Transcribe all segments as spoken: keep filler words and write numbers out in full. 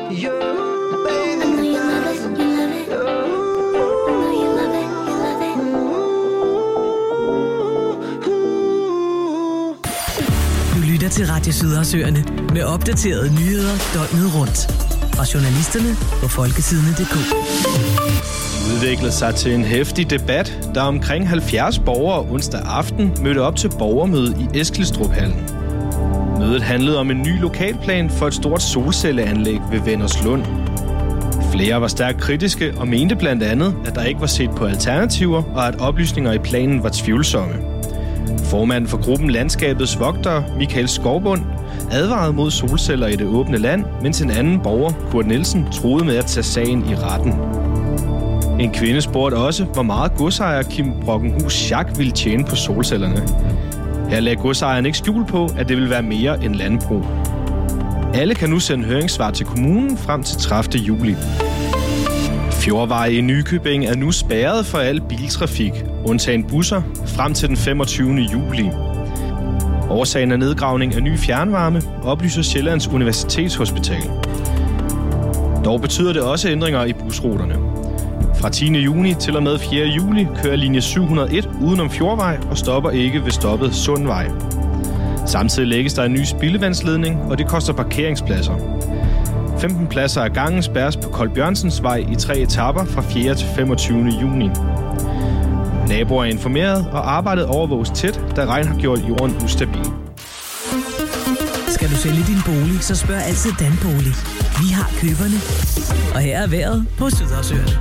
Til Radio Sydersøerne med opdaterede nyheder døgnet rundt. Og journalisterne på folkesidene punktum d k. Udviklede sig til en heftig debat, da omkring halvfjerds borgere onsdag aften mødte op til borgermøde i Eskilstruphallen. Mødet handlede om en ny lokalplan for et stort solcelleanlæg ved Vennerslund. Flere var stærkt kritiske og mente blandt andet, at der ikke var set på alternativer, og at oplysninger i planen var tvivlsomme. Formanden for gruppen Landskabets Vogtere, Michael Skovbund, advarede mod solceller i det åbne land, mens en anden borger, Kurt Nielsen, troede med at tage sagen i retten. En kvinde spurgte også, hvor meget godsejer Kim Brockenhus Schack ville tjene på solcellerne. Her lagde godsejeren ikke skjul på, at det ville være mere end landbrug. Alle kan nu sende høringssvar til kommunen frem til tredivte juli. Fjordvej i Nykøbing er nu spærret for al biltrafik, undtagen busser, frem til den femogtyvende juli. Årsagen er nedgravning af ny fjernvarme, oplyser Sjællands Universitetshospital. Dog betyder det også ændringer i busruterne. Fra tiende juni til og med fjerde juli kører linje syv hundrede og en udenom Fjordvej og stopper ikke ved stoppet Sundvej. Samtidig lægges der en ny spildevandsledning, og det koster parkeringspladser. femten pladser af gangen spærres på Kold Bjørnsens Vej i tre etaper fra fjerde til femogtyvende juni. Naboer er informeret, og arbejdet overvåges tæt, da regn har gjort jorden ustabil. Skal du sælge din bolig, så spørg altid Danbolig. Vi har køberne. Og her er vejret på Sydersøerne.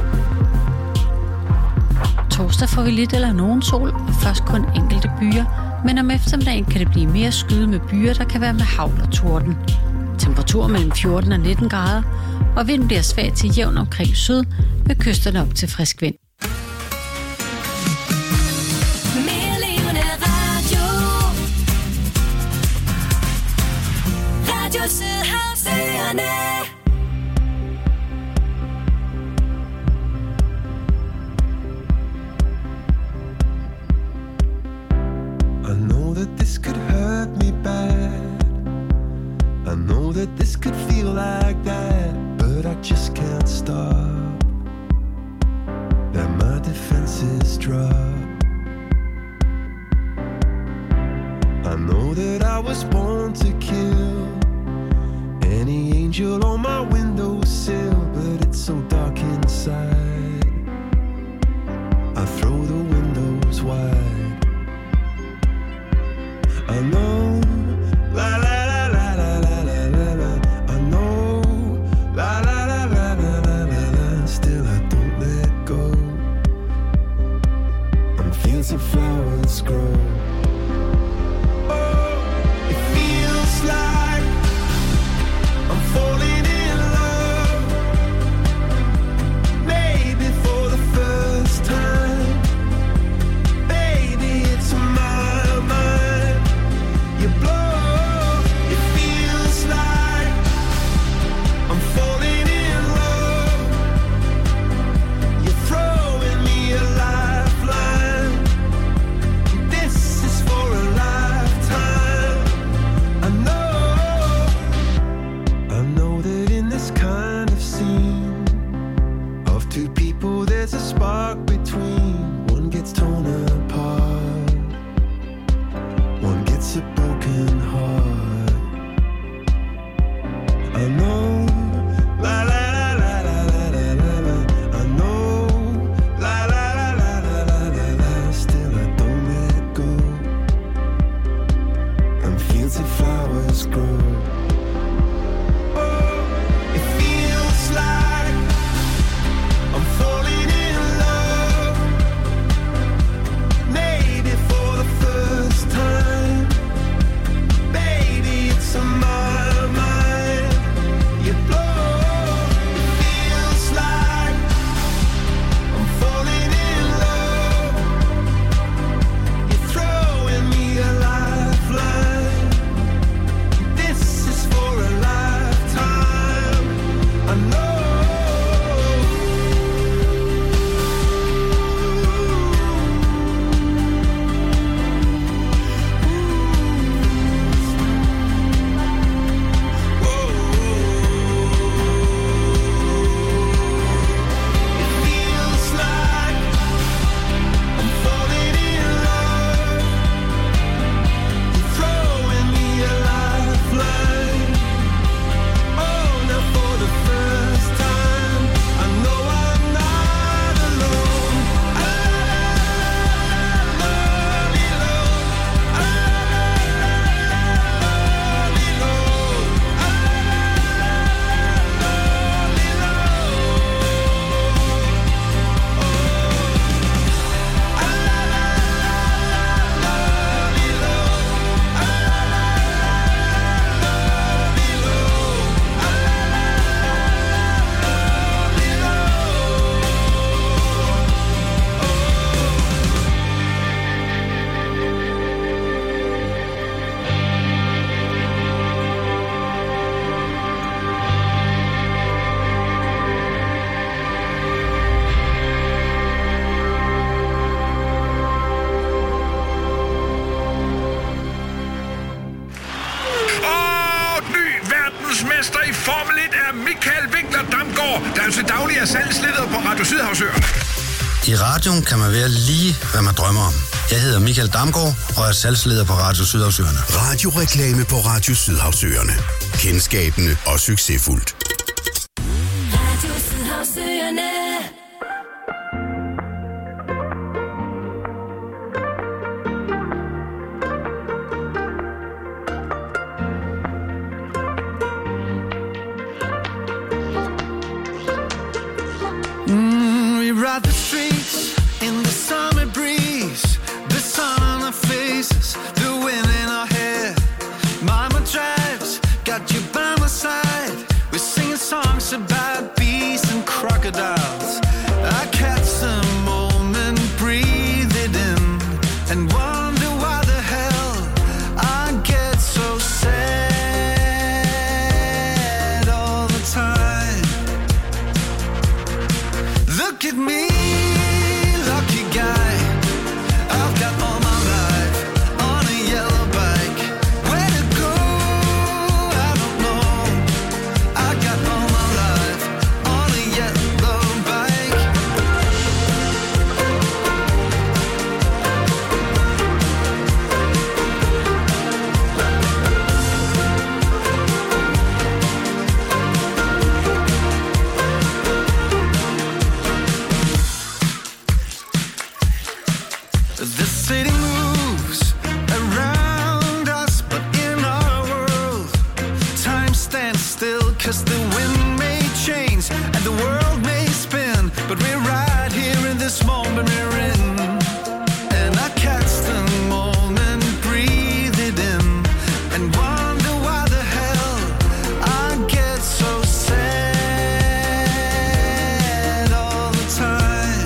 Torsdag får vi lidt eller nogen sol, og først kun enkelte byer, men om eftermiddagen kan det blive mere skyde med byer, der kan være med hagl og torden. Temperatur mellem fjorten og nitten grader, og vinden bliver svag til jævn omkring syd, med kysterne op til frisk vind. Radio Sydersøerne. I know that this could hurt me bad. I know that this could feel like that, but I just can't stop. Let my defenses drop. I know that I was born to kill any angel on my windowsill, but it's so dark inside. I throw the windows wide. I know, la la la la la la la la la. I know, la la la la la la la la. Still I don't let go. And fields of flowers grow. Oh, it feels like Verdensmester i Formel et er Michael Winkler Damgaard, der er til daglig er salgsleder på Radio Sydhavsøerne. I radioen kan man være lige, hvad man drømmer om. Jeg hedder Michael Damgaard og er salgsleder på Radio Sydhavsøerne. Radioreklame på Radio Sydhavsøerne. Kendskabende og succesfuldt. Radio Sydhavsøerne. Mm, we ride the streets in the summer breeze, the sun on our faces, the wind in our hair. Mama drives, got you by my side. We're singing songs about bees and crocodiles. I catch the moment, breathe it in, and wonder why the hell I get so sad all the time. Look at me, lucky guy. I've got all my life on a yellow bike. Where to go, I don't know. I got all my life on a yellow bike. The city moves around us, but in our world, time stands still, cause the wind may change and the world may spin, but we're right here in this moment we're in. And I catch the moment, breathe it in, and wonder why the hell I get so sad all the time.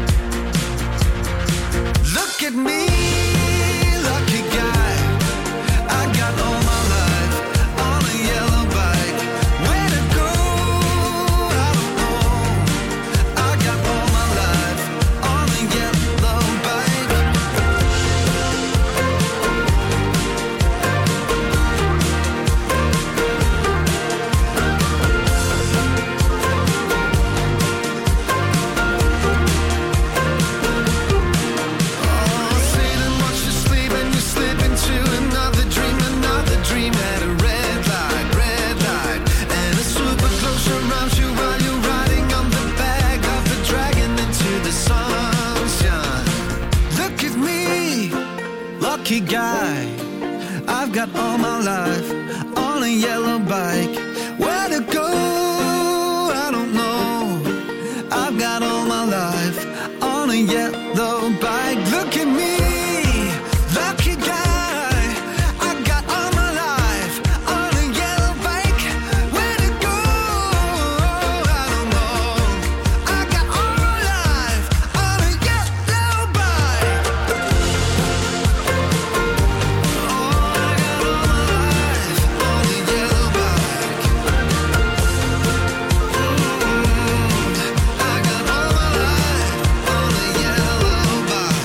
Look at me, lucky guy. I got all my life on a yellow bike. Where to go, I don't know. I got all my life on a yellow bike. Oh, Satan, watch you sleep and you slip into another dream, another dream at a red light, red light. And a super close surrounds you while you're riding on the back of the dragon into the sunshine. Look at me, lucky guy. I've got all my life on a yellow bike. Where to go, I don't know. I've got all my life on a yellow bike. Look at me, lucky guy. I got all my life on a yellow bike. Where to go, I don't know. I got all my life on a yellow bike. Oh, I got all my life on a yellow bike. Mm, I got all my life on a yellow bike.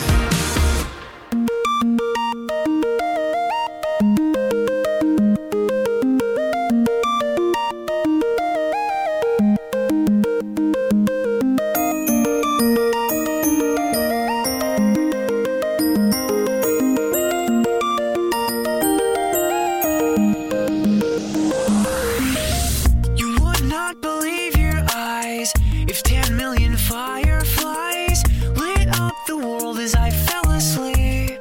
You would not believe your eyes if ten million fireflies lit up the world as I fell asleep.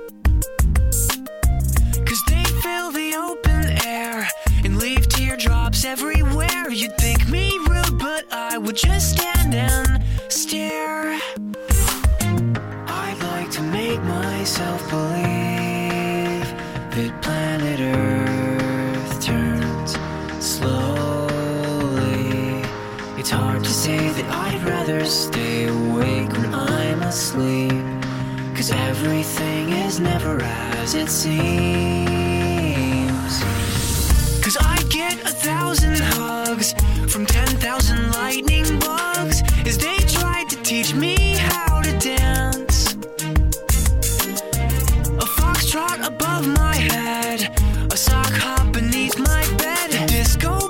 Cause they fill the open air and leave teardrops everywhere. You'd think me rude, but I would just stand and stare. I'd like to make myself believe that planet Earth turns slowly. It's hard to say that I'd rather stay awake when I'm asleep, cause everything is never as it seems. Cause I get a thousand hugs from ten thousand lightning bugs as they tried to teach me how to dance. A foxtrot above my head, a sock hop beneath my bed, a disco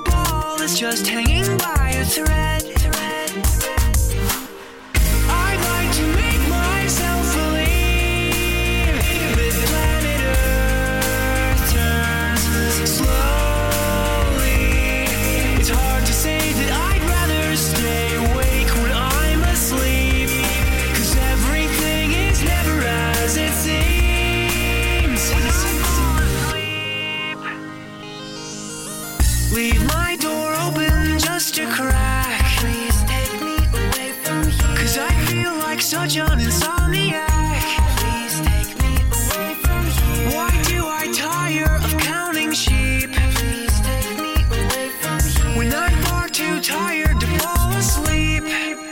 my door open just a crack. Please take me away from here. Cause I feel like such an insomniac. Please take me away from here. Why do I tire of counting sheep? Please take me away from here. When I'm far too tired to fall asleep.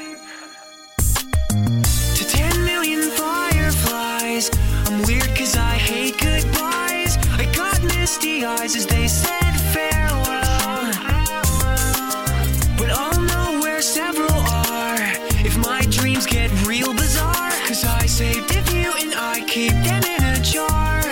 To ten million fireflies, I'm weird cause I hate goodbyes. I got misty eyes as they said farewell, but I'll know where several are if my dreams get real bizarre. Cause I saved a few and I keep them in a jar.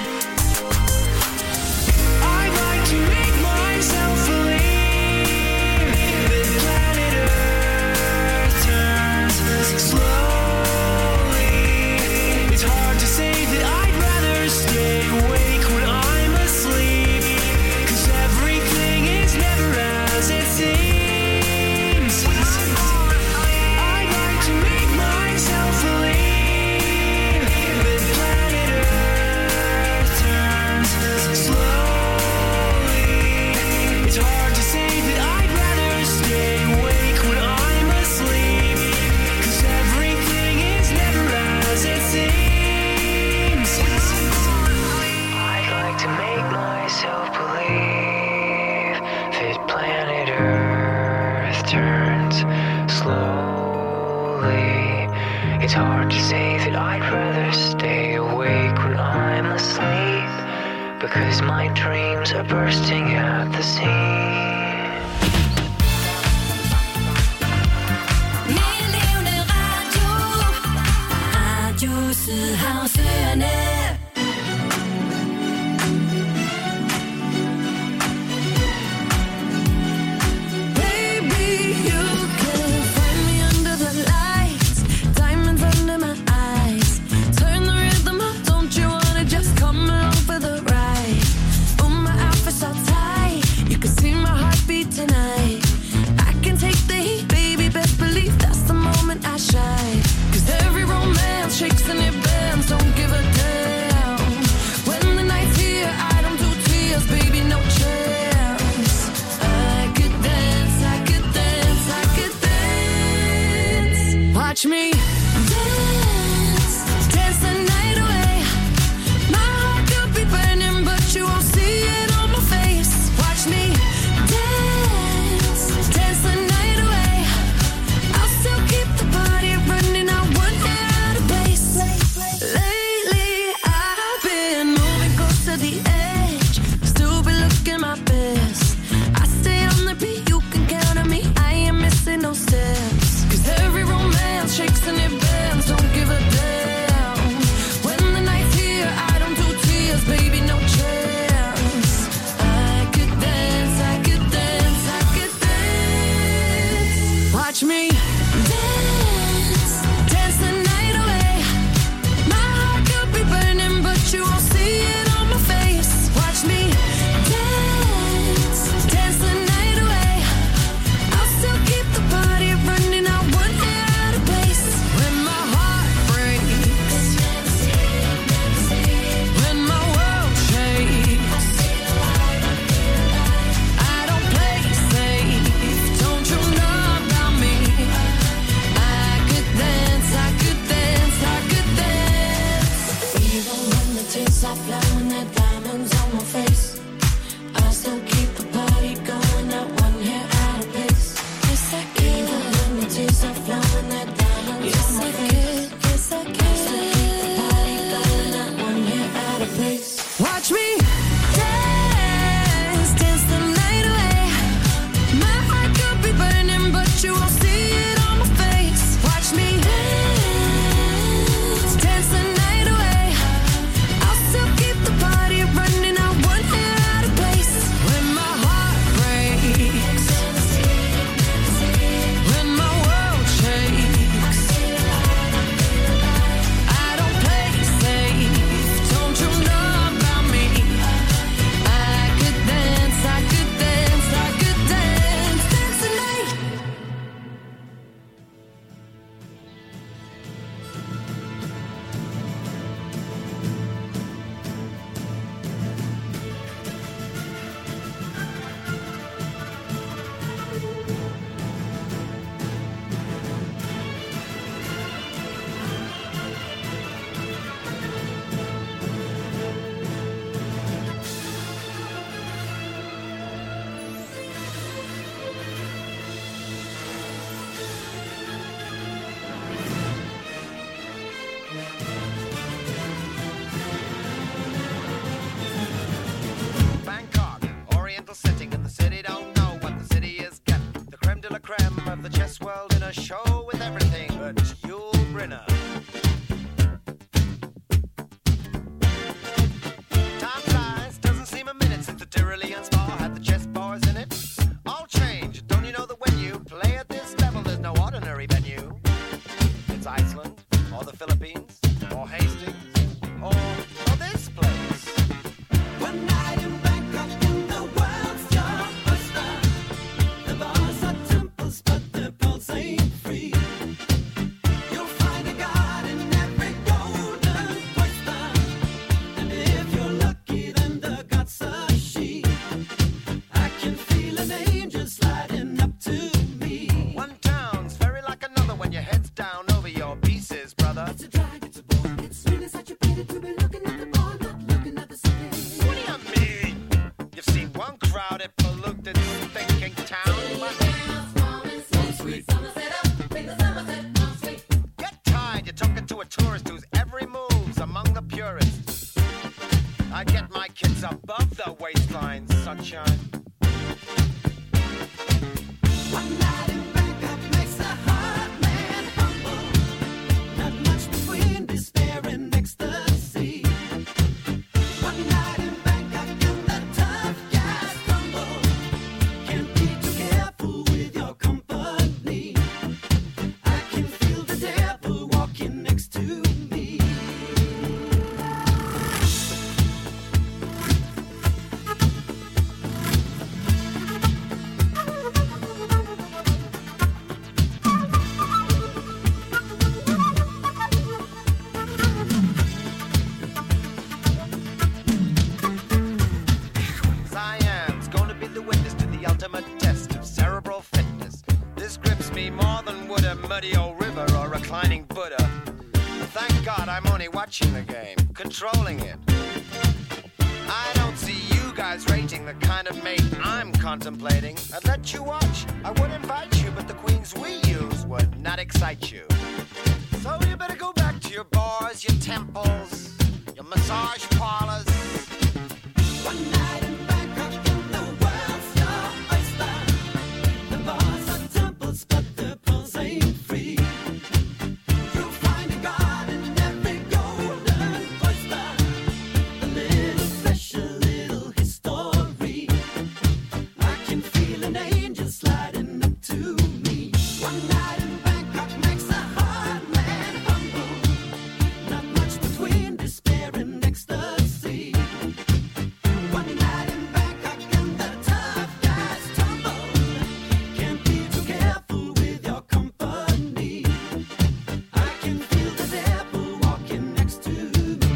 I'd like to make myself believe that planet Earth turns slowly. It's hard to say that I'd rather stay awake when I'm asleep. Cause everything is never as it seems. I'd like to make myself believe that planet Earth turns slowly. It's hard to say that I'd rather stay awake when I'm asleep. Cause everything is never as it seems. I'd like to make myself believe that planet Earth turns slowly. It's hard to say that I'd rather stay awake when I'm asleep. Because my dreams are bursting at the seams. Min levende radio. Radio Sydhavsøerne. Baby, you can find me under the lights, diamonds under my eyes. Turn the rhythm up, don't you wanna just come along for the ride? Oh, my outfit's all tight, you can see my heartbeat tonight. I can take the heat, baby, best believe that's the moment I shine. Cause every romance shakes and it bends, don't give a damn. When the night's here, I don't do tears, baby, no chance. I could dance, I could dance, I could dance. Watch me dance, dance the night away. My heart could be burning, but you won't see it on my face. Watch me dance, dance the night away. I'll still keep the party running, I wouldn't get out of place. Lately, I've been moving close to the edge, still be looking my best. I stay on the beat, you can count on me, I ain't missing no steps. Cause every romance shakes and it bends, don't give a damn. When the night's here, I don't do tears, baby, no chance. I could dance, I could dance, I could dance. Watch me dance, dance the night away. My heart could be burning, but you won't see it on my face. Watch me dance, dance the night away. I'll still keep the party running, I wouldn't get out of place. When my heart breaks, when my world shakes, I don't play safe, don't you know about me? of the chess world in a show with everything but Yul Brynner. Time flies, doesn't seem a minute since the Tyrolean spa had the chess bars in it. All change, don't you know that when you play at this level, there's no ordinary venue? It's Iceland, or the Philippines, or Hastings, or, or this place. One night in Bangkok in the world's your oyster. The bars are temples, but the pulse ain't free. You'll find a god in every golden oyster. And if you're lucky, then the god's a she. I can feel an angel sliding up to me. One town's very like another when your head's down over your pieces, brother. It's a drag, it's a bore. It's really such a pity to be looking at the bar, not looking at the city. What do you mean? You've seen one crowded, polluted, thinking town. Get tired, you're talking to a tourist whose every move's among the purists. I get my kids above the waistline, sunshine. One night in Bangkok makes a hard man humble. Not much between despair and ecstasy. One night in Bangkok and the tough guys crumble. Can't be too careful with your company. I can feel the devil walking next to me. Siam's gonna be the witness to the ultimate test of cerebral fitness. This grips me more than would a muddy old river or reclining Buddha. Thank God I'm only watching the game, controlling it. I don't see you guys rating the kind of mate I'm contemplating. I'd let you watch, I would invite you, but the queens we use would not excite you. So you better go back to your bars, your temples, your massage parlors. One night in Bangkok in the world's your oyster. The bars are temples, but the pulse ain't free. You'll find a god in every golden oyster. A little special little history. I can feel an angel sliding up to me. One night in Bangkok makes a hard man humble. Not much between despair and ecstasy. One night in Bangkok and the tough guys tumble. Can't be too careful with your company. I can feel the devil walking next to me.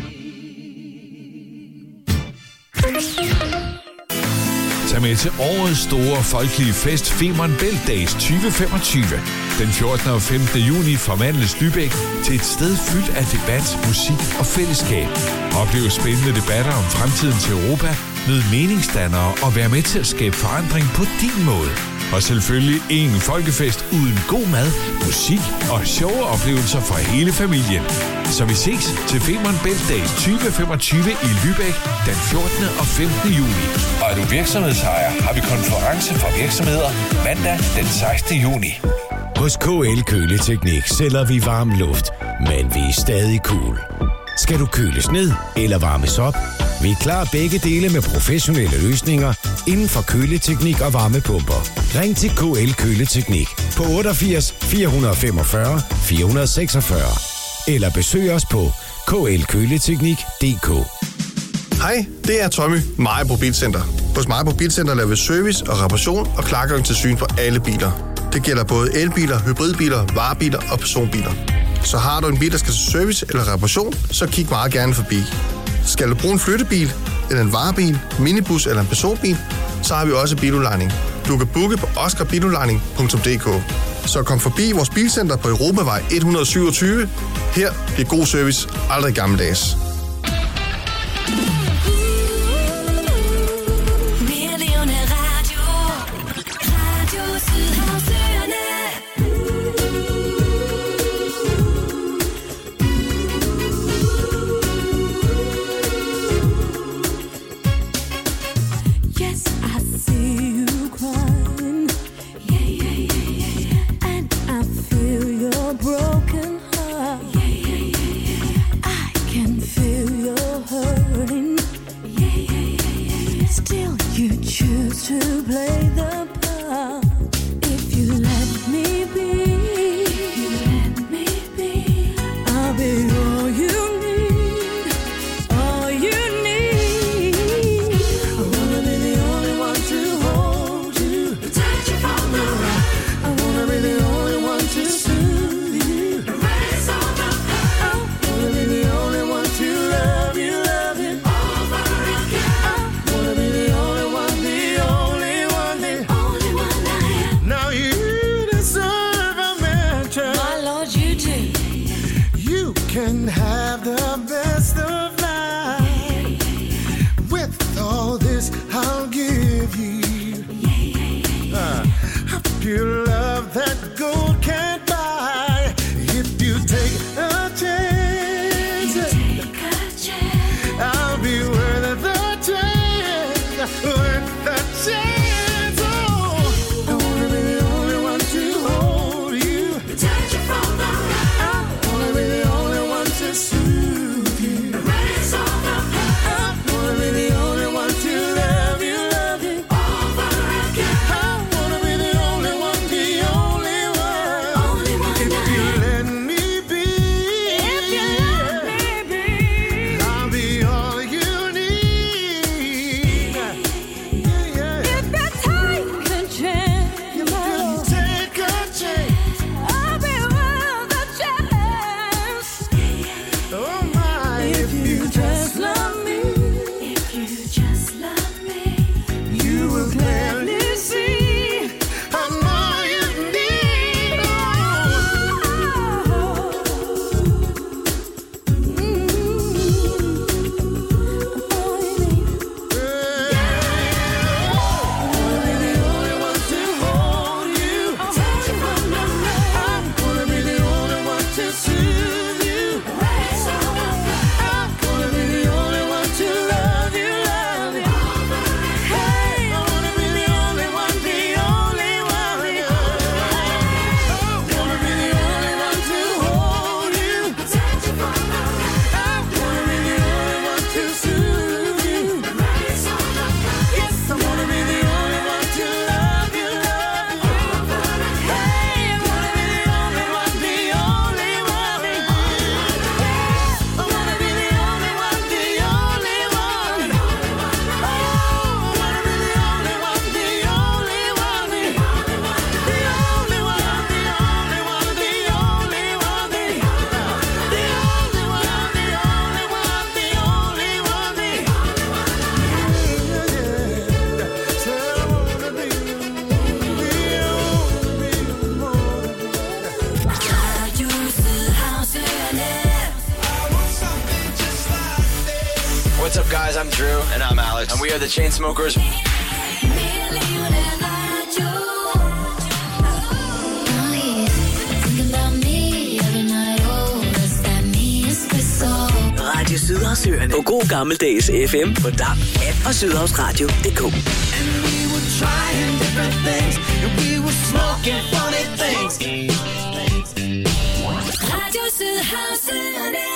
Tag med til årets store folkelige fest Femern Bælt Days tyve femogtyve. Den fjortende og femtende juni forvandles Lübeck til et sted fyldt af debat, musik og fællesskab. Oplev spændende debatter om fremtiden til Europa, mød meningsdannere og vær med til at skabe forandring på din måde. Og selvfølgelig en folkefest uden god mad, musik og sjove oplevelser for hele familien. Så vi ses til Femern Bælt Days tyve femogtyve i Lübeck den fjortende og femtende juni. Og er du virksomhedsejer, har vi konference for virksomheder mandag den sekstende juni. Hos K L Køleteknik sælger vi varm luft, men vi er stadig cool. Skal du køles ned eller varmes op? Vi klarer begge dele med professionelle løsninger inden for køleteknik og varmepumper. Ring til K L Køleteknik på otteogfirs fire femogfyrre fire seksogfyrre eller besøg os på k l køleteknik punktum d k. Hej, det er Tommy, Majbo Bilcenter. Hos Majbo Bilcenter laver vi service og reparation og klargøring til syn på alle biler. Det gælder både elbiler, hybridbiler, varebiler og personbiler. Så har du en bil, der skal til service eller reparation, så kig meget gerne forbi. Skal du bruge en flyttebil, eller en varebil, minibus eller en personbil, så har vi også biludlejning. Du kan booke på oscar biludlejning punktum d k. Så kom forbi vores bilcenter på Europavej et hundrede syvogtyve. Her bliver god service aldrig gammeldags. Yes, I see you crying. Yeah, yeah, yeah, yeah, yeah. guys, I'm Drew. And I'm Alex. And we are the Chainsmokers. Radio Sydhavsøerne på god gammeldags F M på D A B, app og sydhavsradio punktum d k. Trying different things, and we were smoking funny things. Radio Sydhavsøerne.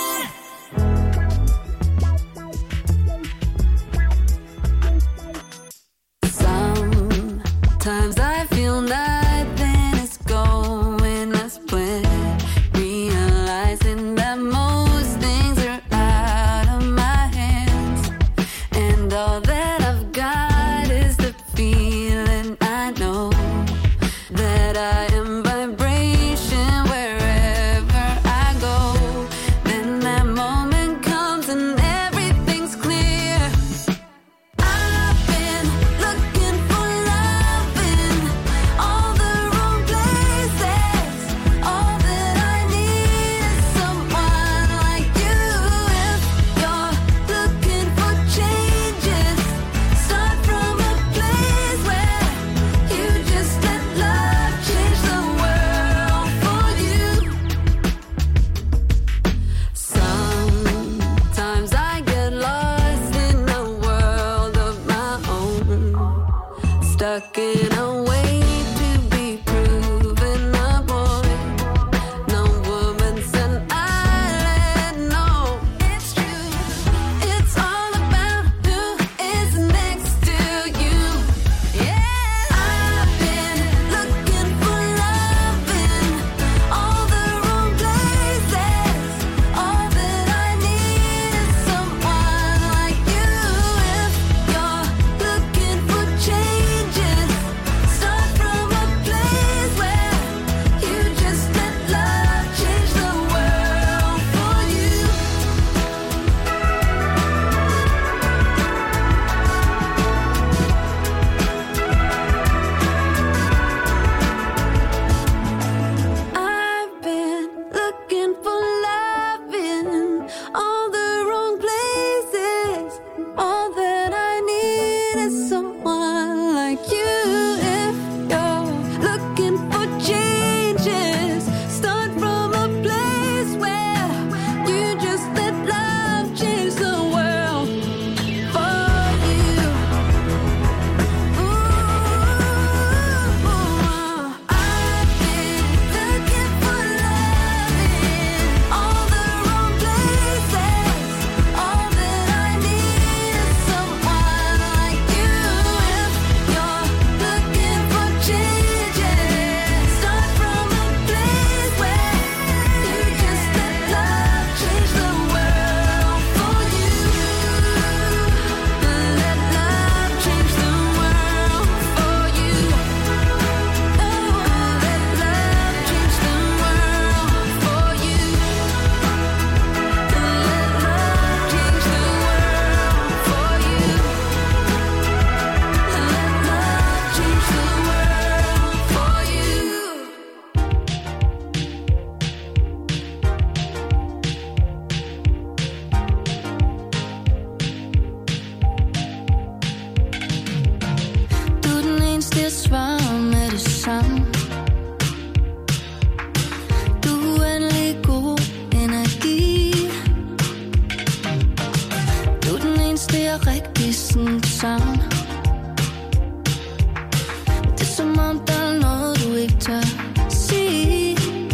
Sometimes I feel nothing is going as planned, realizing that most things are out of my hands, and all that I've got is the feeling I know that I am vibration wherever I go. Then that moment comes and everything's clear. I've been looking for love in all the wrong places. All that I need is someone like you. If you're looking for changes, start from a place where you just let love change the world for you. Sometimes I get lost in a world of my own, stuck in a way to be proven a boy. No woman's an island, no, it's true. It's all about who is next to you. Yeah, I've been looking for love in all the wrong places. All that I need is someone like you. If you're looking for changes, start from a place where you just let love change the world for you. I've been looking for love in all the wrong places. All that I need is someone like you. If you're looking for changes, start from a place where you just let love change the world for you. Ooh, I've been looking for love in all the wrong places. All that I need is someone like you. If you're looking for changes, start from a place where you just let love change the world for you. Let love change the world for you. Oh, let love change the world for you. Let love change the world for you. Du er den eneste, jeg svarer med det samme. Du er uendelig god energi. Du er den eneste, jeg rigtig sådan sammen. Det er som om, der er noget, du ikke tør sige.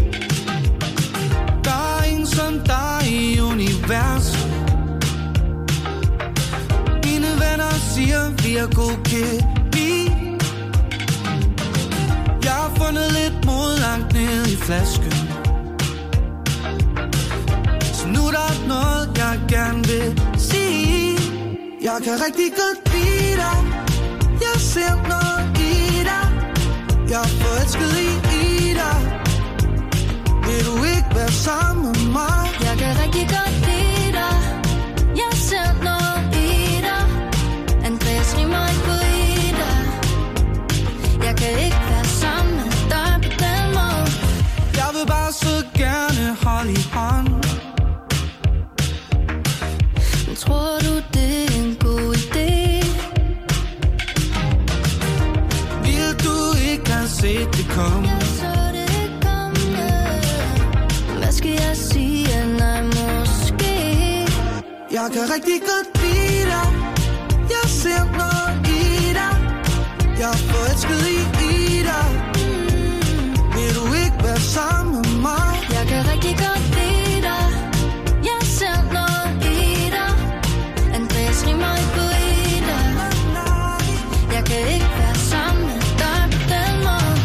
Der er ingen som dig i universet. Mine venner siger, vi er god kemi. Jeg har fundet lidt mod langt ned i flasken. Så nu er der noget, jeg gerne vil sige. Jeg kan rigtig godt lide dig. Jeg ser noget i dig. Jeg er forelsket i, i dig. Vil du ikke være sammen med mig? Jeg kan rigtig godt lide dig. Jeg ser noget i dig. Andreas rimer ikke på i dig. Jeg kan ikke være sammen med dig på den måde. Jeg vil bare så gerne holde i hånd. Men tror du, det er en set det komme. Jeg så det komme. Hvad skal jeg sige? Nej, måske. Jeg kan rigtig godt lide dig. Jeg ser noget i dig. Jeg er forelsket i, i dig. Vil du ikke være sammen med mig? Jeg kan rigtig godt lide dig. Jeg ser noget i dig. Andreas rimer ikke på i dig. Jeg kan ikke være sammen med dig på den måde.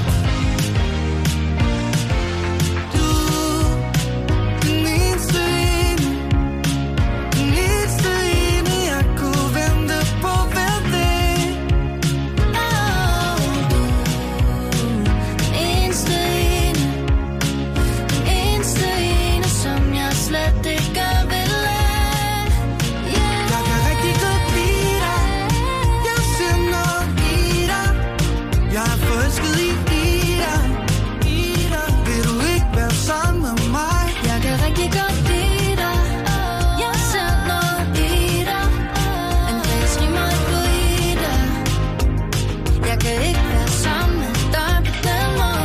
Du, den eneste ene. Den eneste ene, jeg kunne vente på hver dag. Oh, du, den eneste ene. Den eneste ene, som jeg slet ikke vil lade. Yeah. Jeg kan rigtig godt lide dig. Jeg ser noget i dig. Jeg er forelsket i, i dig. I dig. Vil du ikke være sammen med mig? Jeg kan rigtig godt lide dig. Jeg ser noget i dig. Andreas rimer ikke på i dig. Jeg kan ikke være sammen med dig på den måde.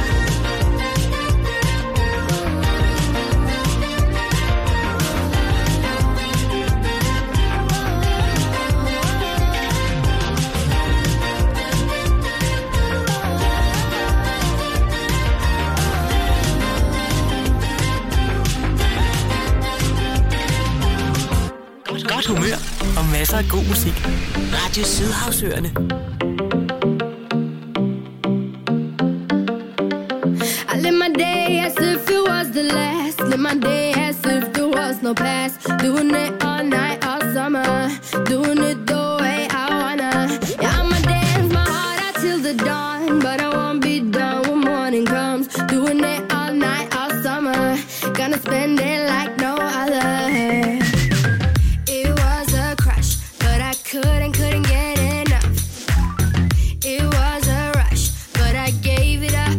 Godt humør og masser af god musik. Radio Sydhavsøerne. I live my day as if it was the last. Live my day as if there was no past. Doing it all night, all summer. Doing it the way I wanna. Yeah, I'ma dance my heart out till the dawn. But I won't be done when morning comes. Doing it all night, all summer. Gonna spend it like no other. It was a crush, but I couldn't, couldn't get enough. It was a rush, but I gave it up.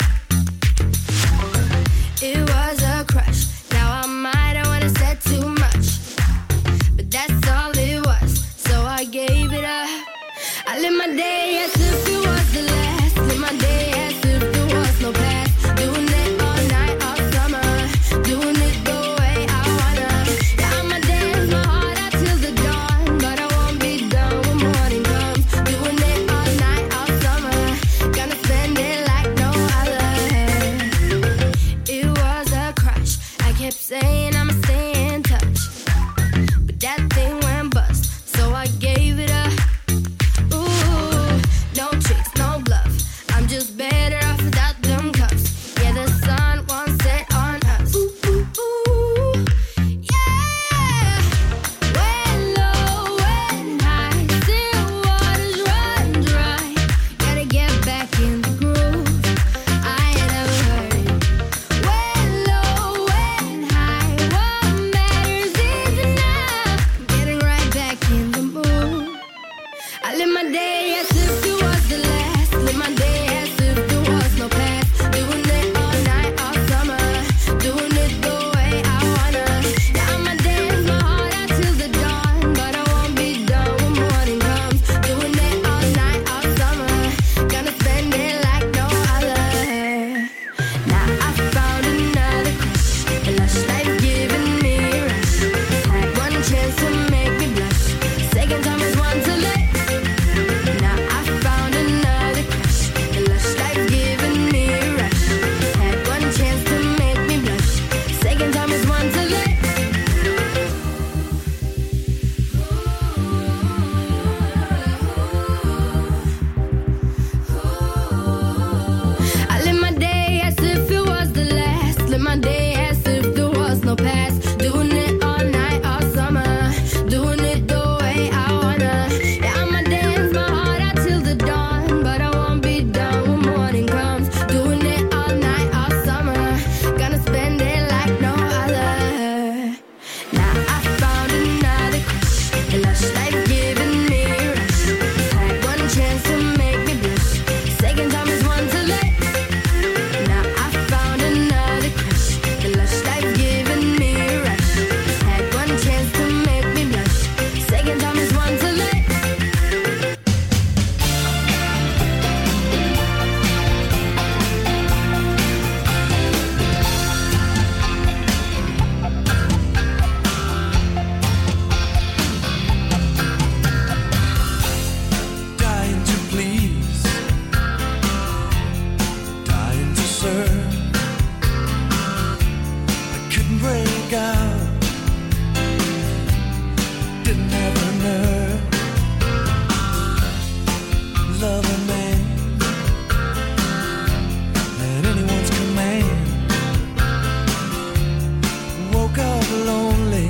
It was a crush. Now I might have wanna said too much, but that's all it was. So I gave it up. I live my day as if it was the last. Live my day as if there was no past. Doing it all night, all summer. Doing it the way I wanna. Yeah, I'ma dance my heart out till the dawn, but I won't be done when morning comes. Doing it all night, all summer. Gonna spend it like no other. It was a crush. I kept saying I'ma stay in touch, but that thing went bust. So I gave it up. Ooh, no tricks, no bluff. I'm just better off without them cuffs. Yeah, the sun won't set on us. Ooh, ooh, ooh, yeah. When low, when high, still waters run dry. Gotta get back in the groove. I ain't never heard it. When low, when high, what matters is enough. Getting right back in the mood. I live my day as if it was the last. Live my day as if there was serve. I couldn't break out, didn't have the nerve. Love a man at anyone's command. Woke up lonely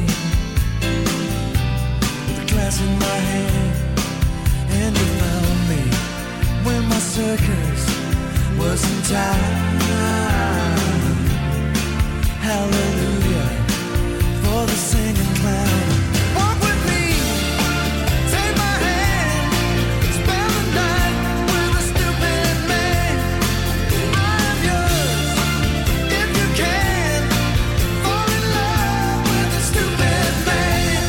with a glass in my hand, and you found me when my circus was in time. Hallelujah for the singing clown. Walk with me, take my hand, spend the night with a stupid man. I'm yours if you can. Fall in love with a stupid man.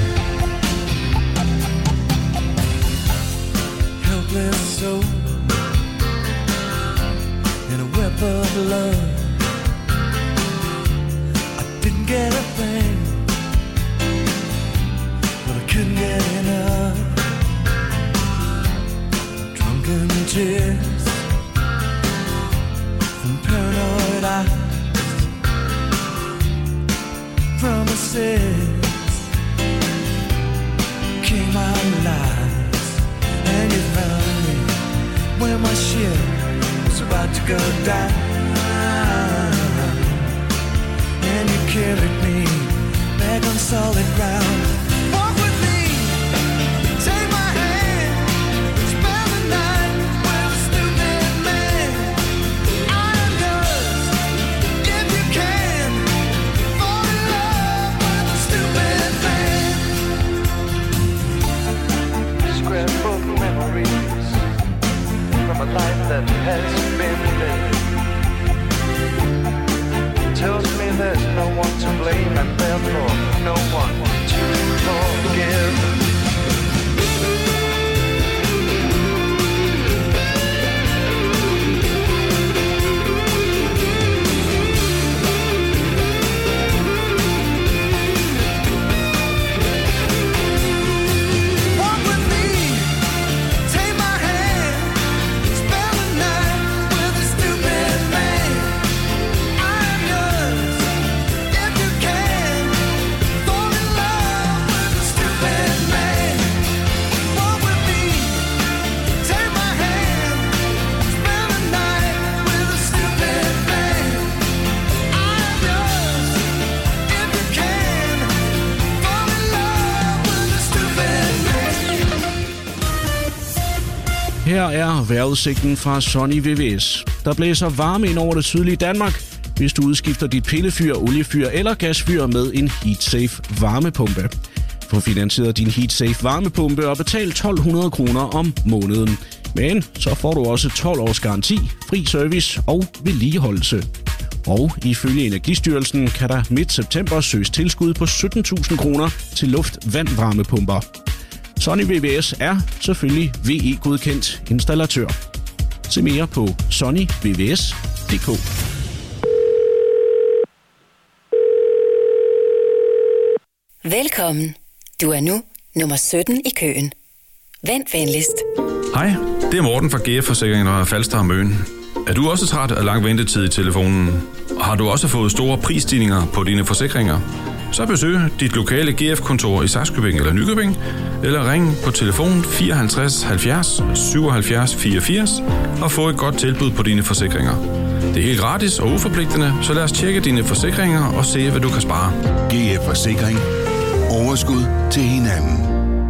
Helpless soul in a web of love. I didn't get a thing, but I couldn't get enough. Drunken tears from paranoid eyes, promises came out lies, and you found me when my ship was about to go down, and you carried me back on solid ground. Walk with me, take my hand, spend the night with a stupid man. I'm yours if you can. Fall in love with a stupid man. Scrapbook memories from a life that has been lived. Tells me there's no one to blame and therefore no one to forgive. Walk with me, take my hand, spend the night with a stupid man. I'm yours if you can. Fall in love with a stupid man. Walk with me, take my hand, spend the night with a stupid man. I'm yours if you can. Fall in love with a stupid man. Her er vejrudsigten fra Sony V V S. Der blæser varme ind over det sydlige Danmark, hvis du udskifter dit pillefyr, oliefyr eller gasfyr med en HeatSafe varmepumpe. Få finansieret din HeatSafe varmepumpe og betal tolv hundrede kroner om måneden. Men så får du også tolv års garanti, fri service og vedligeholdelse. Og ifølge Energistyrelsen kan der midt september søges tilskud på sytten tusind kroner til luft-vand-varmepumper. Sony V V S er selvfølgelig V E-godkendt installatør. Se mere på sony v v s punktum d k. Velkommen. Du er nu nummer sytten i køen. Vent venligst. Hej, det er Morten fra G F Forsikring og Falster og Møn. Er du også træt af lang ventetid i telefonen? Har du også fået store prisstigninger på dine forsikringer? Så besøg dit lokale G F-kontor i Sakskøbing eller Nykøbing, eller ring på telefon fireoghalvtreds halvfjerds syvoghalvfjerds fireogfirs og få et godt tilbud på dine forsikringer. Det er helt gratis og uforpligtende, så lad os tjekke dine forsikringer og se, hvad du kan spare. G F Forsikring. Overskud til hinanden.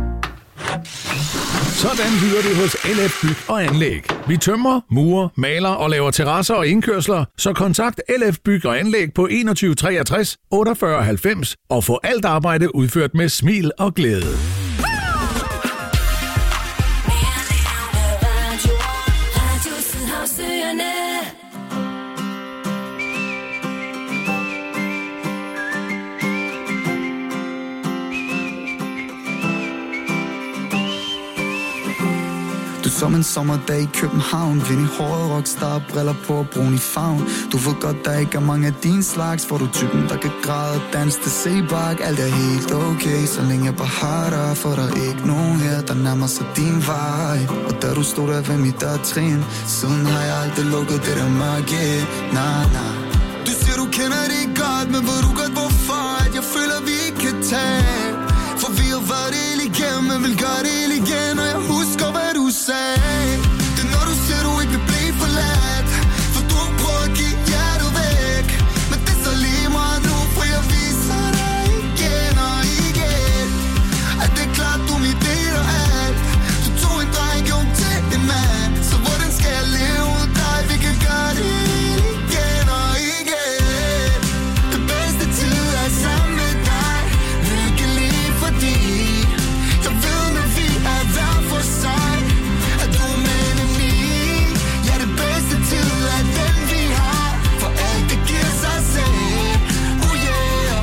Sådan lyder det hos L F Byg og Anlæg. Vi tømrer, murer, maler og laver terrasser og indkørsler, så kontakt L F Byg og Anlæg på enogtyve treogtres otteogfyrre halvfems og få alt arbejde udført med smil og glæde. Du som en sommerdag i København. Vind i håret, rockstar, briller på og brun i favn. Du ved godt, der ikke er mange af din slags, for du er typen, der kan græde og danse til sebak. Alt er helt okay, så længe jeg bare har dig, for der er ikke nogen her, der nærmer sig din vej. Og da du stod der ved mit dørtrin, siden har jeg aldrig lukket det der mørke. Nah, nah. Du siger, du kender det godt, men ved du godt, hvorfor at jeg føler, vi ikke kan tage? For vi har været det hele igennem, men vil gøre det hele igen. Og jeg husker, hvad du sagde. Det er når du siger, du ikke vil blive forladt, for du har prøvet at give hjertet væk. Men det er så lige meget nu, for jeg viser dig igen og igen, at det er klart, du er mit del og alt. Du tog en dreng, gjorde til en mand, så hvordan skal jeg leve uden dig? Vi kan gøre det igen og igen. Det bedste tid er sammen med dig, lykkelig fordi jeg ved, når vi er hver for sig, at du er med en i. Ja, det bedste tid er den vi har, for alt det giver sig selv. Oh yeah,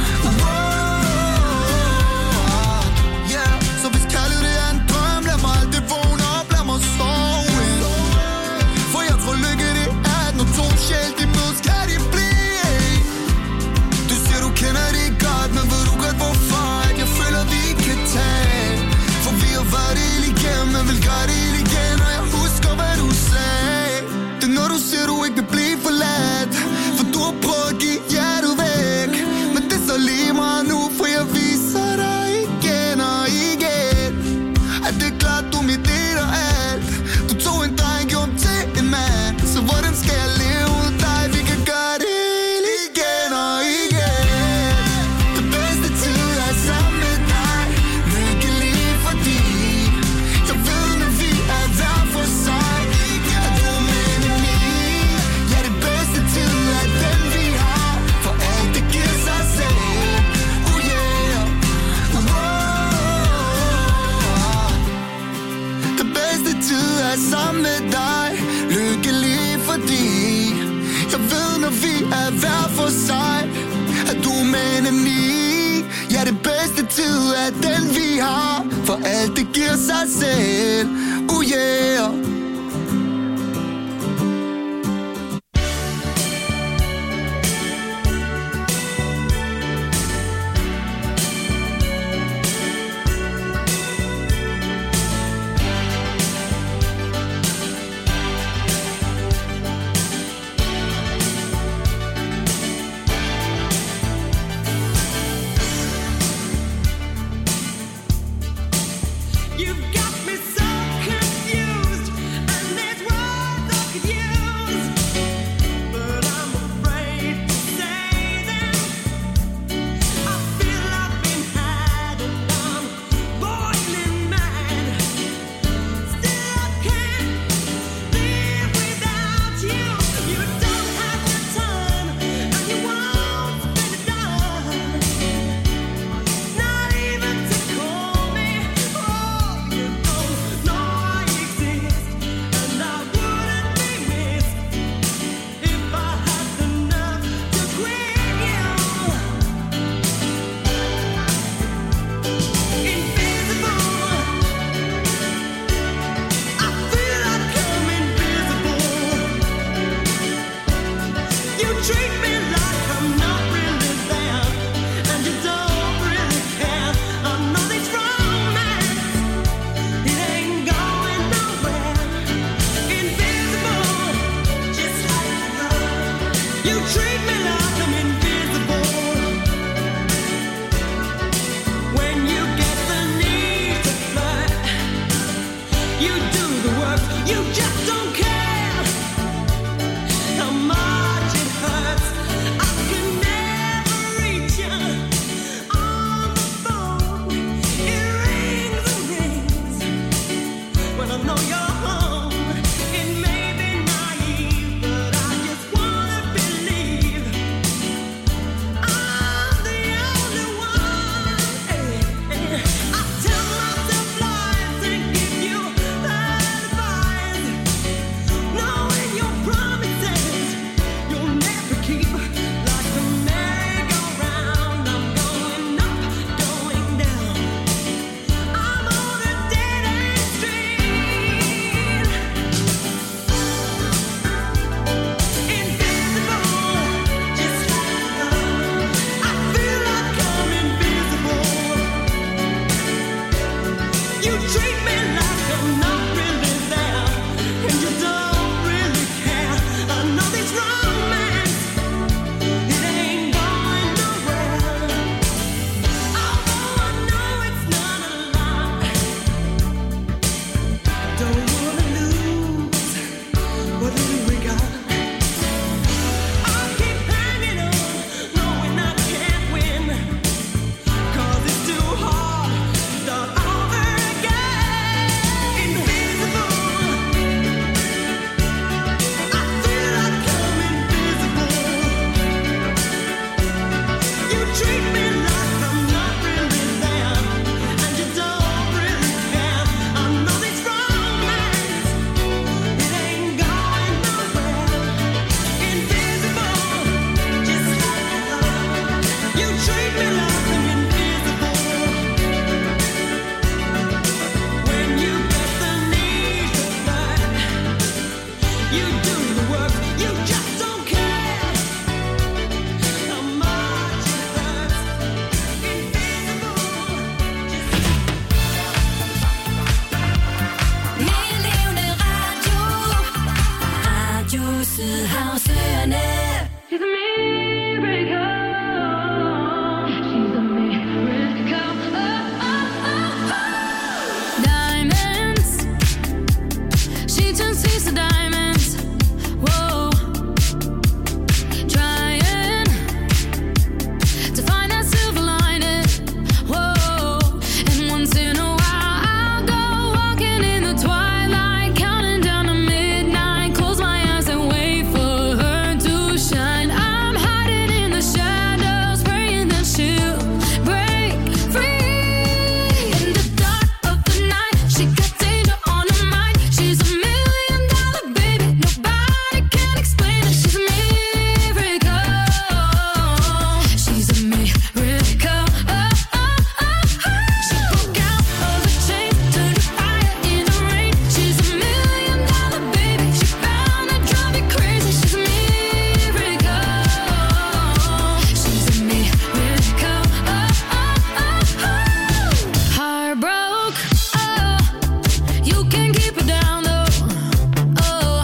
wow, yeah. Så hvis kærlighed er en drøm, lad mig aldrig vågne op, lad mig sove. For jeg tror lykke det er, at når to sjæl de mødes, kan de blive. Du siger du kender det godt, men ved du godt hvorfor at jeg føler vi ikke kan tage? For vi har været det hele igennem, men vil gøre det hele igen. Og jeg husker hvad du sagde. Det er når du siger du ikke vil blive forladt, for du har prøvet at give hjertet væk. Men det er så lige meget nu, for jeg viser dig igen og igen, at det er klart du er mit del og alt. Du tog en dreng, gjorde ham til en mand, så hvordan skal jeg leve uden dig? Vi kan gøre det hele igen og igen. Det bedste tid er sammen med dig, lykkelig fordi jeg ved, når vi er hver for sig, at du er med en i. Ja, det bedste tid er den vi har, for alt det giver sig selv. Oh yeah, wow. Det bedste tid er sammen med dig, lykkelig fordi jeg ved, når vi er hver for sig, at du er med en i. Ja, det bedste tid er den vi har, for alt det giver sig selv. Oh yeah. You've got me so confused, and there's words I could use, but I'm afraid to say them. I feel I've been had and I'm boiling mad. Still I can't live without you. You don't have the time, and you won't spend a dime, not even to call me. Oh, you don't know I exist, and I wouldn't be missed if I had the nerve to quit you. Invisible, I feel like I'm invisible. You treat me like I'm not really there, and you don't really care. I know this romance, it ain't going nowhere. Invisible, just like love. You treat me like I'm invisible. When you get the need to flirt, you do the work, you just don't care how much it hurts. Sydhavsøerne. She's a miracle. She's a miracle. Oh, oh, oh, oh. Diamonds. She turns these to diamonds. Whoa. Trying to find that silver lining. Whoa. And once in a while I'll go walking in the twilight, counting down to midnight. Close my eyes and wait for her to shine. I'm hiding in the shadows, praying that she'll break free. In the dark of the night, she got danger on her mind. She's a million dollar baby, nobody can explain it. She's a miracle. She's a miracle. Oh, oh, oh, oh. She broke out of the chains, turned to fire in the rain. She's a million dollar baby. She found that drive you crazy. She's a miracle. She's a miracle. Oh, oh, oh, oh. Heart broke. Oh, you can keep it down though. Oh,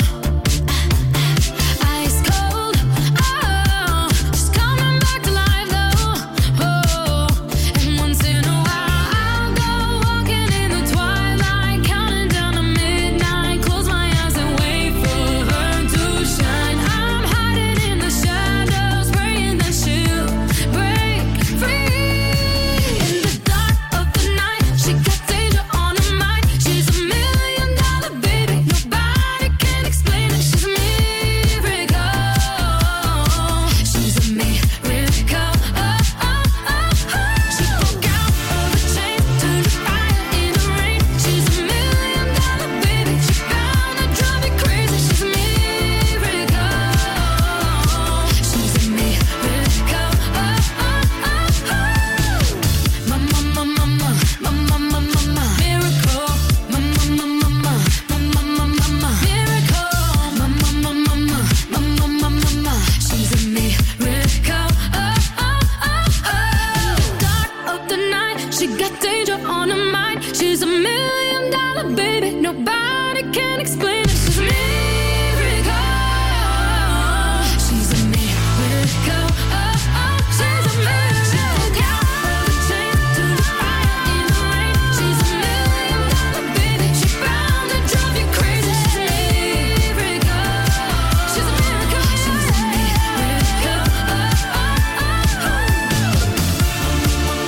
ice cold. Oh, she's coming back to life though. Oh, and once in a while I'll go walking in the twilight, counting down to midnight. Close my eyes and wait for her to shine. I'm hiding in the shadows, praying that she'll break free. In the dark of the night, she got danger on her mind. She's a million dollar baby, nobody can explain it. She's a miracle. She's a miracle. Oh, oh, oh, oh. She broke out of the chains, turned to fire in the rain. She's a million dollar baby. She found that drive you crazy. She's a miracle. She's a miracle. Oh, oh, oh, oh. Mama, mama, mama, mama, mama, mama, miracle. Mama, mama, mama, mama, mama, mama, miracle. Mama, mama, mama, mama, mama, mama. She's a miracle. Oh, oh, oh, oh. Dark of the night, she got danger on her mind. She's a million dollar baby, nobody can explain it. She's a miracle. She's a miracle. Oh, oh, she's a miracle. She broke out of the chains, turned to fire in the rain. She's a million dollar baby. She found that drive you crazy. She's a miracle. She's a miracle. She's a miracle. Oh, oh, oh, oh.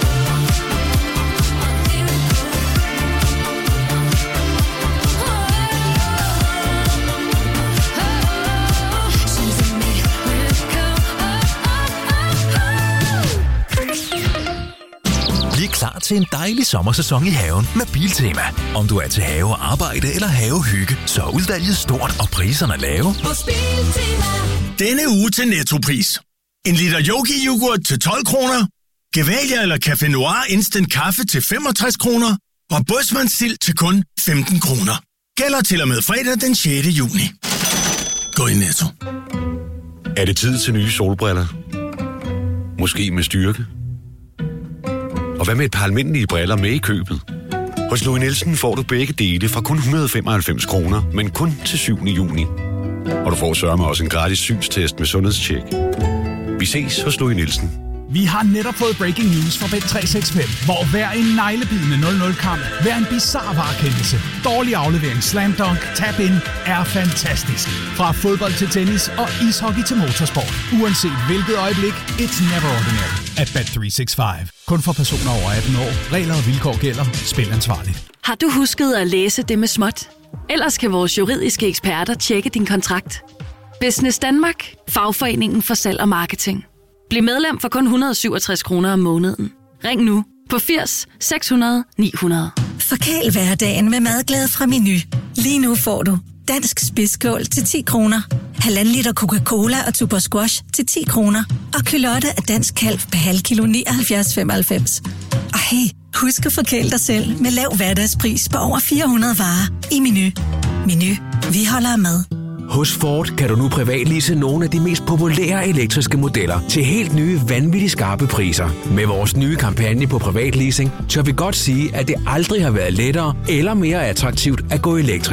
She's a miracle. Bliv klar til en dejlig sommersæson i haven med Biltema. Om du er til have og arbejde eller havehygge, så er udvalget stort og priserne lave. Hos Biltema. Denne uge til Nettopris. En liter Yogi-yoghurt til tolv kroner. Gevalia eller Café Noir Instant Kaffe til femogtres kroner. Og Bådsmandsild til kun femten kroner. Gælder til og med fredag den sjette juni. Gå i Netto. Er det tid til nye solbriller? Måske med styrke? Og hvad med et par almindelige briller med i købet? Hos Louis Nielsen får du begge dele fra kun et hundrede og femoghalvfems kroner, men kun til syvende juni. Og du får sørme også en gratis synstest med sundhedstjek. Vi ses hos Louis Nielsen. Vi har netop fået breaking news fra Bet tre seks fem, hvor hver en neglebidende nul nul-kamp, hver en bizarre varekendelse, dårlig aflevering, slam dunk, tap-in er fantastisk. Fra fodbold til tennis og ishockey til motorsport. Uanset hvilket øjeblik, it's never ordinary at Bet tre seks fem. Kun for personer over atten år. Regler og vilkår gælder. Spil ansvarligt. Har du husket at læse det med småt? Ellers kan vores juridiske eksperter tjekke din kontrakt. Business Danmark. Fagforeningen for salg og marketing. Bliv medlem for kun et hundrede og syvogtres kroner om måneden. Ring nu på firs seks hundrede ni hundrede. Forkæl hverdagen med madglæde fra Meny. Lige nu får du dansk spidskål til ti kroner, halvanden liter Coca-Cola og Tuborg Squash til ti kroner, og kylotte af dansk kalv per halv kilo nioghalvfjerds femoghalvfems. Og hey, husk at forkæle dig selv med lav hverdagspris på over fire hundrede varer i Meny. Meny. Vi holder med. Hos Ford kan du nu privatlease nogle af de mest populære elektriske modeller til helt nye, vanvittigt skarpe priser. Med vores nye kampagne på privatleasing, tør vi godt sige, at det aldrig har været lettere eller mere attraktivt at gå elektrisk.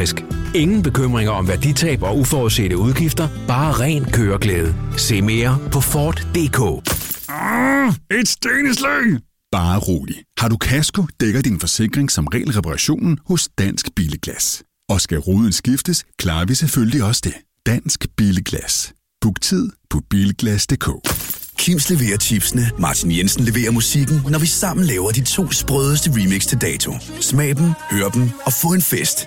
Ingen bekymringer om værditab og uforudsete udgifter, bare ren køreglæde. Se mere på Ford punktum d k. Ah, et steneslag! Bare rolig. Har du kasko, dækker din forsikring som regel reparationen hos Dansk Billeglas. Og skal ruden skiftes, klarer vi selvfølgelig også det. Dansk Billeglas. Book tid på bilglas punktum d k. Kims leverer chipsene, Martin Jensen leverer musikken, når vi sammen laver de to sprødeste remix til dato. Smag dem, hør dem og få en fest.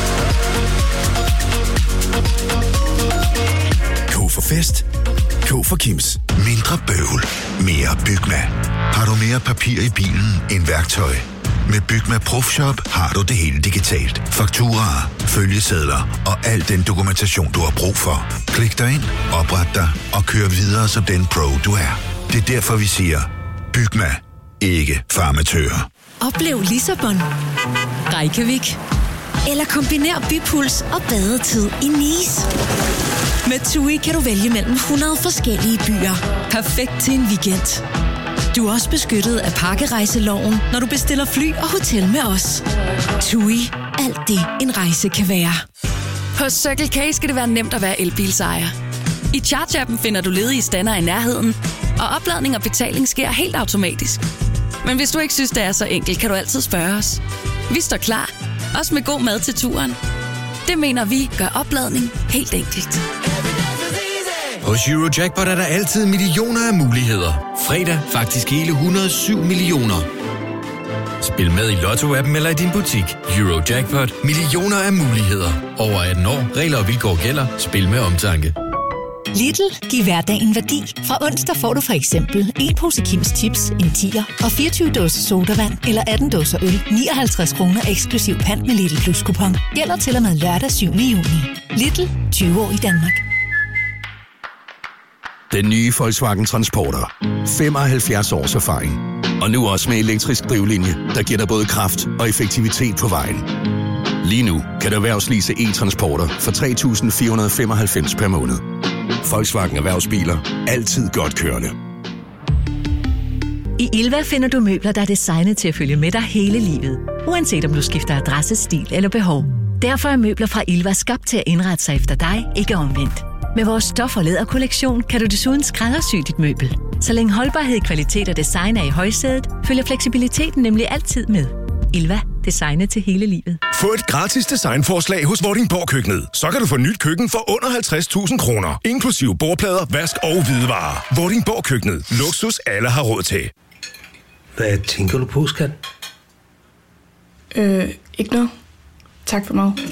K for fest. K for Kims. Mindre bøvl. Mere Bygma. Har du mere papir i bilen end værktøj? Med Bygma Profshop har du det hele digitalt. Fakturaer, følgesedler og al den dokumentation, du har brug for. Klik dig ind, opret dig og kør videre som den pro, du er. Det er derfor, vi siger, Bygma. Ikke for amatører. Oplev Lissabon, Reykjavik eller kombiner bypuls og badetid i Nice. Med TUI kan du vælge mellem hundrede forskellige byer. Perfekt til en weekend. Du er også beskyttet af pakkerejseloven, når du bestiller fly og hotel med os. TUI. Alt det, en rejse kan være. Hos Circle K skal det være nemt at være elbilsejer. I Charge-appen finder du ledige stander i nærheden, og opladning og betaling sker helt automatisk. Men hvis du ikke synes, det er så enkelt, kan du altid spørge os. Vi står klar, også med god mad til turen. Det mener vi gør opladning helt enkelt. Hos Eurojackpot er der altid millioner af muligheder. Fredag faktisk hele et hundrede og syv millioner. Spil med i Lotto-appen eller i din butik. Eurojackpot. Millioner af muligheder. Over atten år. Regler og vilkår gælder. Spil med omtanke. Lidl giver hverdagen værdi. Fra onsdag får du for eksempel en pose Kims Chips, en tier og fireogtyve dåser sodavand eller atten dåser øl. nioghalvtreds kroner eksklusiv pant med Lidl Plus kupon. Gælder til og med lørdag syvende juni. Lidl. tyve år i Danmark. Den nye Volkswagen Transporter. femoghalvfjerds års erfaring. Og nu også med elektrisk drivlinje, der giver dig både kraft og effektivitet på vejen. Lige nu kan du erhvervslease e-transporter for tre tusind fire hundrede og femoghalvfems per måned. Volkswagen Erhvervsbiler. Altid godt kørende. I Ilva finder du møbler, der er designet til at følge med dig hele livet. Uanset om du skifter adresse, stil eller behov. Derfor er møbler fra Ilva skabt til at indrette sig efter dig, ikke omvendt. Med vores stof- og læderkollektion kan du desuden skræddersy dit møbel. Så længe holdbarhed, kvalitet og design er i højsædet, følger fleksibiliteten nemlig altid med. Ilva. Designet til hele livet. Få et gratis designforslag hos Vordingborg Køkkenet. Så kan du få nyt køkken for under halvtreds tusind kroner. Inklusive bordplader, vask og hvidevarer. Vordingborg Køkkenet. Luksus alle har råd til. Hvad tænker du på, skat? Øh, ikke noget. Tak for mig.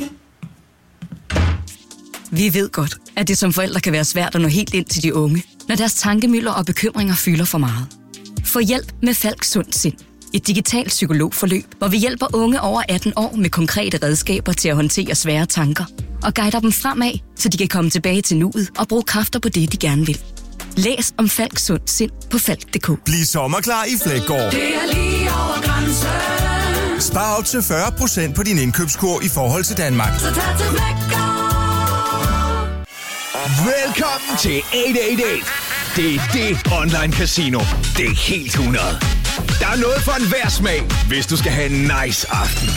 Vi ved godt, at det som forældre kan være svært at nå helt ind til de unge, når deres tankemøller og bekymringer fylder for meget. Få hjælp med Falk Sund Sind. Et digitalt psykologforløb, hvor vi hjælper unge over atten år med konkrete redskaber til at håndtere svære tanker og guider dem fremad, så de kan komme tilbage til nuet og bruge kræfter på det, de gerne vil. Læs om Falk Sund Sind på falk punktum d k. Bliv sommerklar i Flækgaard. Det er lige over grænsen. Spar op til fyrre procent på din indkøbskurv i forhold til Danmark. Så tag til Flækgaard. Velkommen til otte otte otte. Det er det online casino. Det er helt hundrede. Der er noget for enhver smag, hvis du skal have en nice aften.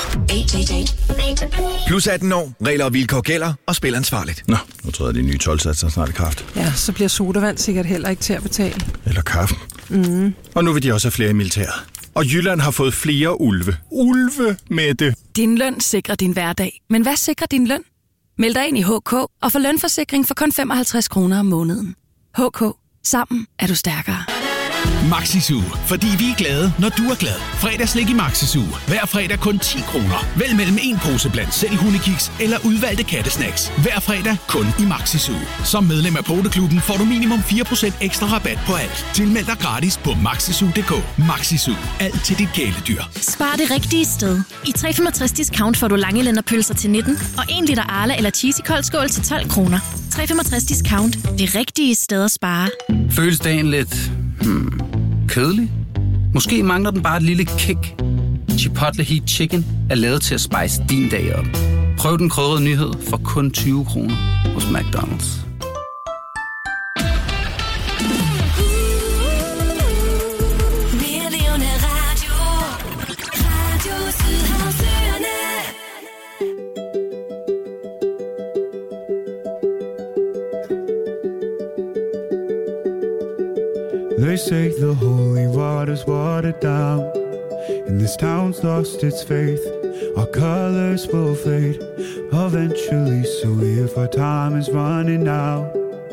Plus atten år, regler og vilkår gælder, og spil ansvarligt. Nå, nu tror jeg, de nye tolv-satser snart i kraft. Ja, så bliver sodavand sikkert heller ikke til at betale. Eller kaffe. Mm. Og nu vil de også have flere i militæret. Og Jylland har fået flere ulve. Ulve med det. Din løn sikrer din hverdag. Men hvad sikrer din løn? Meld dig ind i H K og få lønforsikring for kun femoghalvtreds kroner om måneden. H K. Sammen er du stærkere. Maxisu, fordi vi er glade, når du er glad. Fredagslik i Maxisu. Hver fredag kun ti kroner. Vælg mellem en pose blandt selv hundekiks eller udvalgte kattesnacks. Hver fredag kun i Maxisu. Som medlem af Poteklubben får du minimum fire procent ekstra rabat på alt. Tilmeld dig gratis på maxisu punktum d k. Maxisu. Alt til dit kæledyr. Spar det rigtige sted. I tre komma femogtres discount får du langelænderpølser til nitten og en liter Arla eller Cheesy koldskål til tolv kroner. tre komma femogtres discount. Det rigtige sted at spare. Føles dagen lidt hmm, kedelig? Måske mangler den bare et lille kick. Chipotle Heat Chicken er lavet til at spice din dag op. Prøv den krydrede nyhed for kun tyve kroner hos McDonald's. They say the holy water's watered down, and this town's lost its faith. Our colors will fade eventually, so if our time is running out,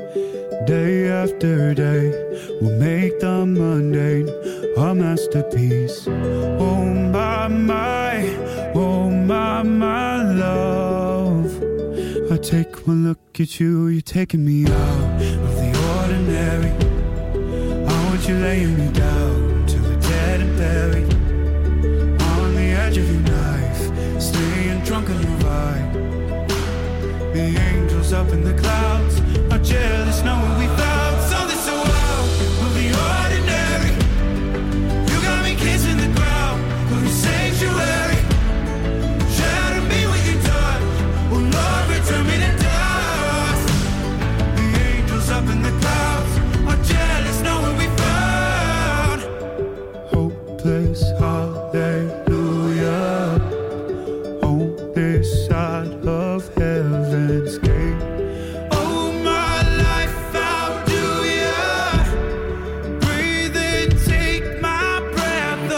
day after day, we'll make the mundane a masterpiece. Oh my, my, oh my, my love. I take one look at you, you're taking me out of the ordinary. I want you laying me down till we're dead and buried. On the edge of your knife, staying drunk on your vibe. The angels up in the clouds are jealous knowing we found something so out of the ordinary. You got me kissing the ground of your sanctuary. Shatter me with your touch, oh Lord, return me to dust. The angels up in the clouds are jealous knowing we found hopeless hallelujah on this side of heaven's gate. Oh my life, how do ya breathe and take my breath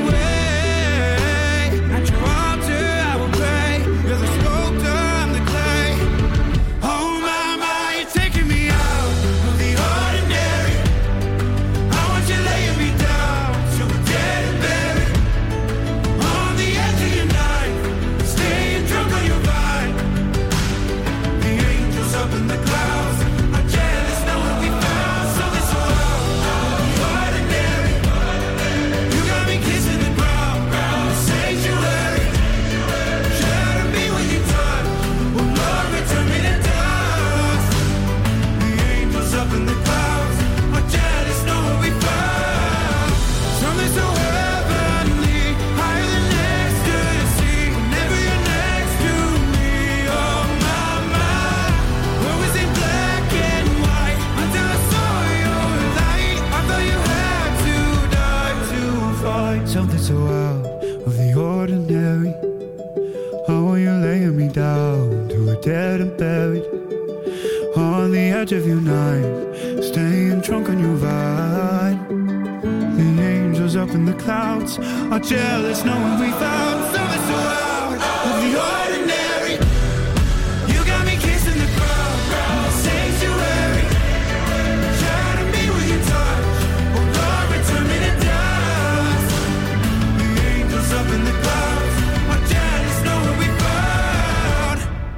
away? At your altar I will pray. You're the sculptor, I'm the clay. Oh my, my, you're taking me out of the ordinary. I want you laying me down till we're dead and buried. On the edge of your knife, staying drunk on your vine. The angels up in the clouds are jealous knowing we found something so out of the ordinary. You got me kissing the ground of the sanctuary. Shatter me with your touch, oh Lord, return me to dust. The angels up in the clouds are jealous knowing we found something so heavenly, higher than ecstasy. Whenever you're next to me, oh my, my, where was it black and white until I saw your light? I thought you had to die to find something so out of the ordinary. How are you laying me down to a dead and buried? On the edge of your knife, staying drunk on your vine. The angels up in the clouds are jealous knowing we found something so out of the ordinary. You got me kissing the ground of the sanctuary. Shatter me with your touch, oh Lord, return me to dust. The angels up in the clouds are jealous knowing we found.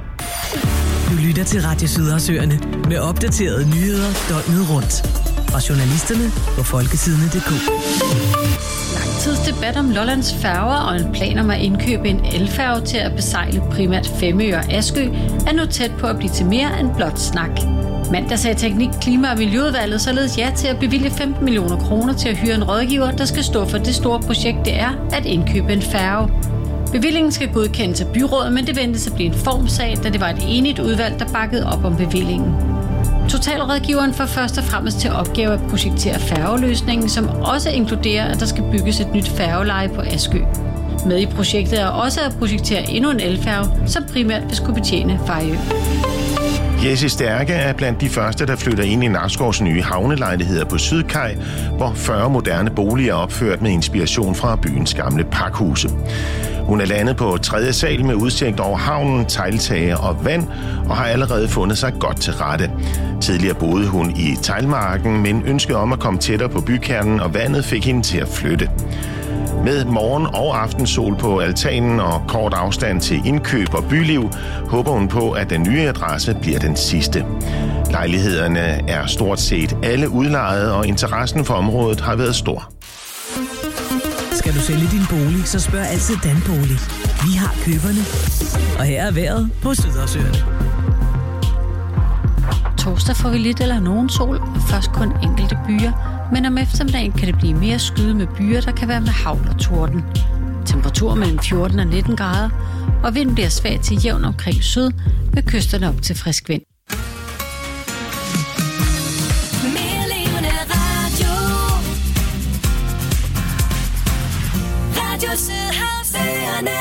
Du lytter til Radio Sydhavsøerne med opdaterede nyheder døgnet rundt. Fra journalisterne på folkesidene punktum d k. Lang tids debat om Lollands færger og en plan om at indkøbe en elfærge til at besejle primært Femø og Askø er nu tæt på at blive til mere end blot snak. Mandag sagde Teknik, Klima og Miljøudvalget således ja til at bevilge femten millioner kroner til at hyre en rådgiver, der skal stå for det store projekt, det er at indkøbe en færge. Bevillingen skal godkendes af byrådet, men det ventes at blive en formsag, da det var et enigt udvalg, der bakkede op om bevillingen. Totalrådgiveren får først og fremmest til opgave at projektere færgeløsningen, som også inkluderer, at der skal bygges et nyt færgeleje på Askø. Med i projektet er også at projektere endnu en elfærge, som primært vil skulle betjene Fejø. Jesse Stærke er blandt de første, der flytter ind i Narskovs nye havnelejligheder på Sydkaj, hvor fyrre moderne boliger er opført med inspiration fra byens gamle pakhuse. Hun er landet på tredje sal med udsigt over havnen, tegltage og vand, og har allerede fundet sig godt til rette. Tidligere boede hun i teglmarken, men ønsket om at komme tættere på bykernen, og vandet fik hende til at flytte. Med morgen- og aftensol på altanen og kort afstand til indkøb og byliv, håber hun på, at den nye adresse bliver den sidste. Lejlighederne er stort set alle udlejet, og interessen for området har været stor. Skal du sælge din bolig, så spørg altid Danbolig. Vi har køberne. Og her er vejret på Sydhavsøerne. Torsdag får vi lidt eller nogen sol, og først kun enkelte byer, men om eftermiddagen kan det blive mere skyde med byer, der kan være med hagl og torden. Temperatur mellem fjorten og nitten grader, og vinden bliver svag til jævn omkring syd, med kysterne op til frisk vind. Radio Sydhavsøerne.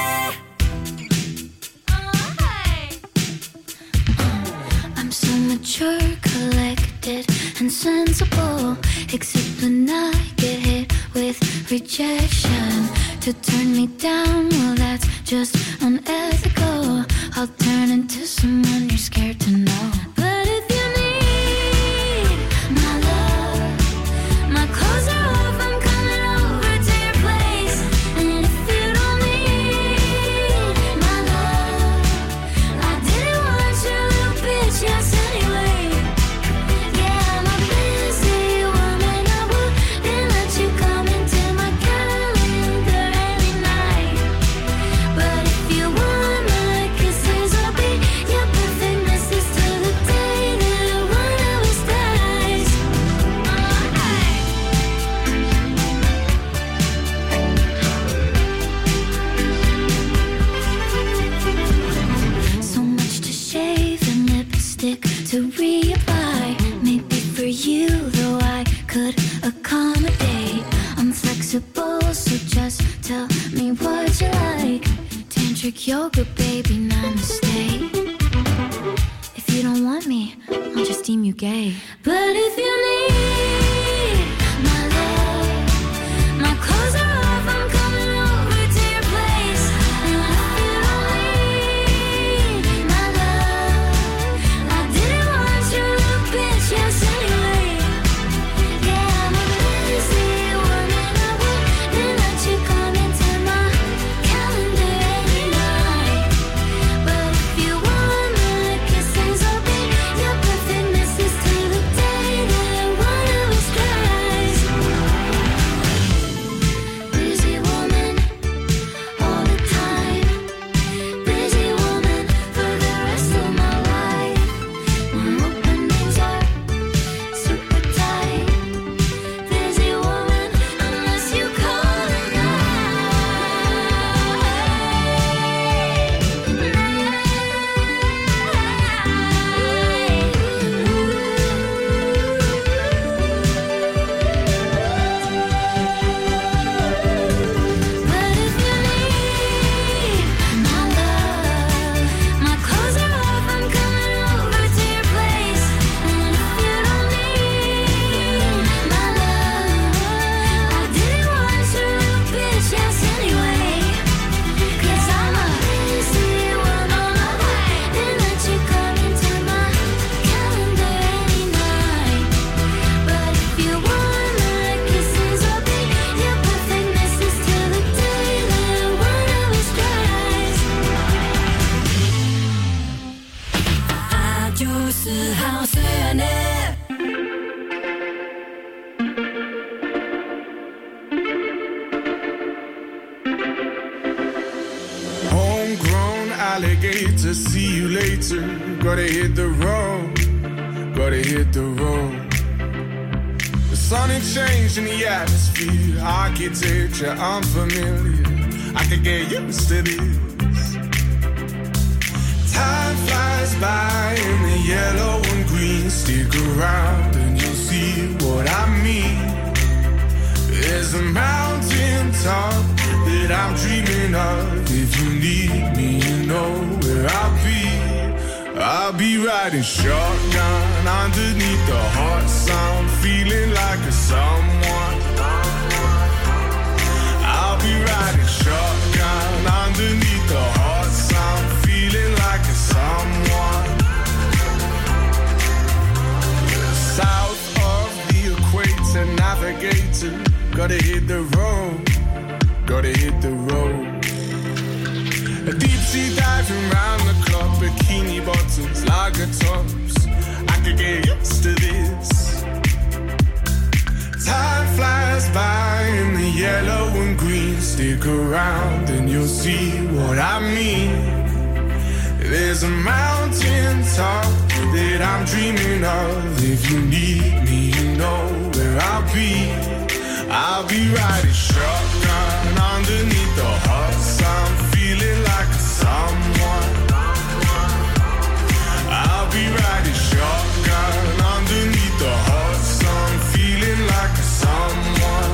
I'm so mature, collect collected and sensible, except when I get hit with rejection. To turn me down, well that's just unethical. I'll turn into someone you're scared to know. But if you need my love, my clothes are off, I'm coming over to your place. And if you don't need my love, I didn't want your little bitch, yes anyway. Yeah, I'm a busy woman, I wouldn't let you come into my calendar every night. But if you want my kisses, I'll be your perfect missus till the day that one of us dies. So much to shave and lipstick to reapply. Maybe for you, though I could accommodate. I'm flexible, so just tell me what you like. Tantric yoga, baby, namaste. If you don't want me, I'll just deem you gay. But if you need my love, my clothes are off, I'm coming over to your place. And if you don't need my love, I didn't want your little bitch, yes anyway. Yeah, I'm a busy woman, I wouldn't let you come into my calendar every night. But if you want my kisses, I'll be your perfect missus till the day that one of us dies. Busy woman, all the time. Busy woman for the rest of my life. My openings are super tight. Busy woman, unless you call it But if you need my love, my clothes are off, I'm coming over to your place. And if you don't need my love, I didn't want your little bitch, yes anyway. 'Cause I'm a busy woman, I wouldn't let you come into my calendar any night. But if you want my kisses, I'll be your perfect missus till the day that one of us dies. Homegrown alligator, see you later. Gotta hit the road, gotta hit the road. The sun had changed in the atmosphere, architecture unfamiliar. I could get used to this. Time flies by in the yellow and green. Stick around and you'll see what I mean. There's a mountain top that I'm dreaming of. If you need me, you know where I'll be. I'll be riding shotgun underneath the hot sun, feeling like a someone. I'll be riding shotgun underneath the hot sun, feeling like a someone. South of the equator, navigator, gotta hit the road, gotta hit the road. A deep sea diving round the clock, bikini bottoms, lager tops. I could get used to this. Time flies by in the yellow and green. Stick around and you'll see what I mean. There's a mountain top that I'm dreaming of. If you need me, you know where I'll be. I'll be riding shotgun underneath the hot sun, feeling like a someone. I'll be riding shotgun underneath the hot sun, feeling like a someone.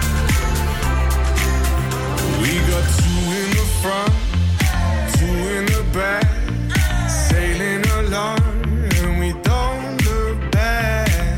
We got two in the front, two in the back, sailing along, and we don't look back.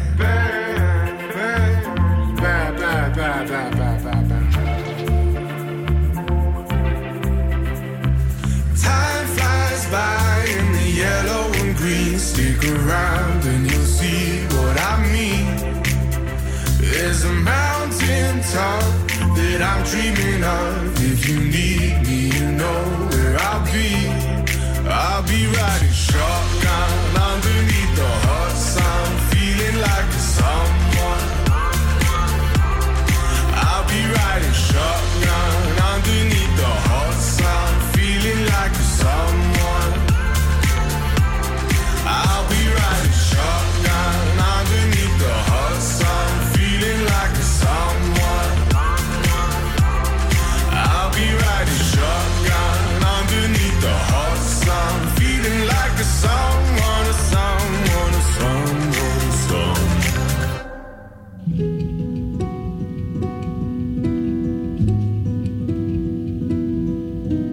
top that I'm dreaming of. If you need me, you know where I'll be. I'll be riding shotgun